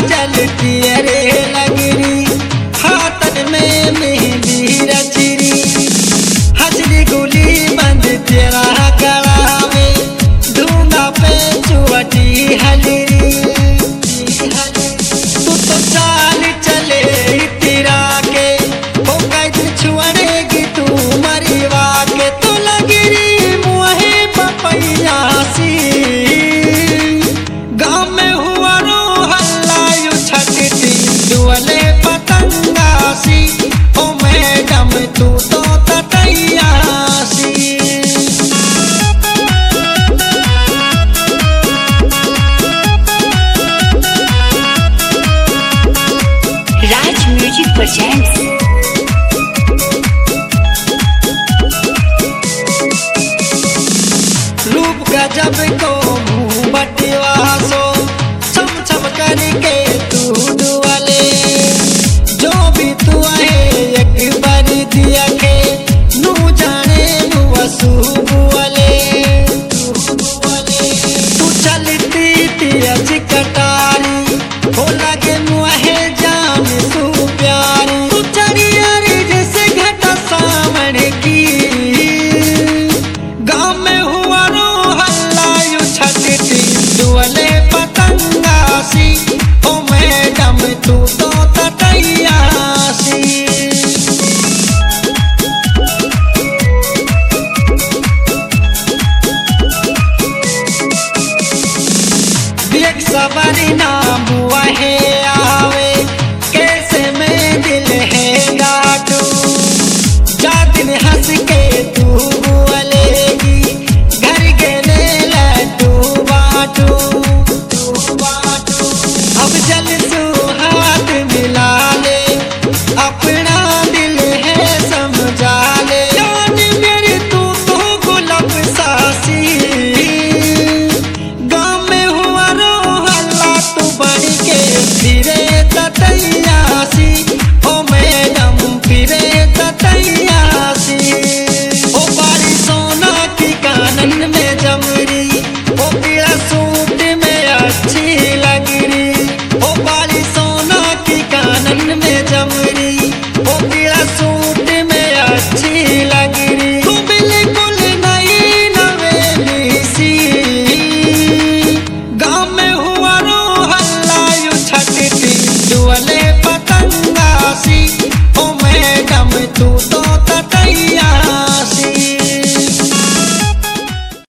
जलती रे लगरी हाथन में मेहंदी रचरी हजरी गुली बंद तेरा गला में ढूंढा पे चुवटी हलरी तू तो चाल चले तेरा के हो गई छुअड़ेगी तू मरीवा के तो लगरी मुहे पपैया सी गाँव में हुआ रो हल्ला यू छटती दुअले पतंगा सी ओ मैडम तू तो ततैया सी राज म्यूजिक प्रेजेंट्स। रूप गजब को मुँह बटिवा सो छम छम करके तू दुआले जो भी तू है एक बार दिया के नू जाने मुँह वाले तू चलती तिया चिकटारी हो लगे मुँह जान तू प्यारी तू चढ़ियारी जैसे घटा सावन की गाँव में हुआ रो हल्ला यू छटती दुअले पतंगा सी ओ मैडम तू तो ततैया सी देख सवारी नाम हुआ है आवे कैसे में दिल है डाटू जा दिन हंस के तू बोलेगी घर गेले लड्डू बाटू अब जल सू हाथ मिला ले अपना दिल है समझा ले जान मेरी तू तो गुलाब सासी गाँव में हुआ रो हल्ला तू बन के फिरे ततैया सी ओ मैडम फिरे ततैया सी ओ बारी सोना की कानन में जमरी ओ पीला सूट में अच्छी लगरी ओ बारी सोना की कानन में जमरी ओ पीला सूट में अच्छी